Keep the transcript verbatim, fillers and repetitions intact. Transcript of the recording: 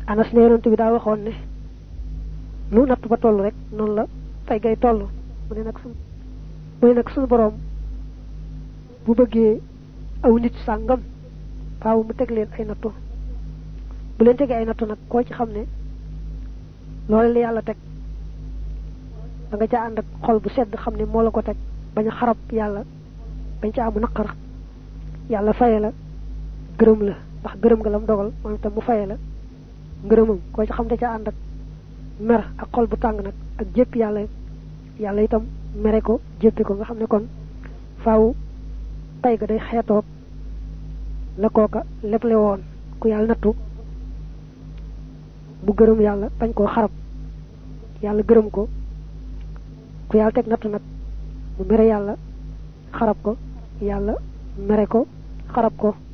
Anas ne yonent bi daa waxoon ne lu natt ba toll rek noonu la fay gay toll mu ne nag sun mu ne nag sunu borom bu bëggee aw nit sàngam faaw mu teg leen ay nattu bu leen tegee ay nattu nag koo ci xam ne loolu la yàlla teg da nga ca ànd ak xol bu sedd xam ne moo la ko teg bañ a xarab yàlla bañ ca amu naqar yàlla faye la gërëm la ndax gërëm nga lam dogal moom itam mu faye la ngërëmam koo ci xam ne ca ànd ak mer ak xol bu tàng nag ak jépp yàlla yàlla itam mere ko jéppi ko nga xam ne kon faaw pay ga day xeetoog la kooka leble woon ku yàlla nattu bu gërëm yàlla bañ koo xarab yàlla gërëm ko ku yàlla teg nattu nag mu mere yàlla xarab ko yàlla mere ko xarab ko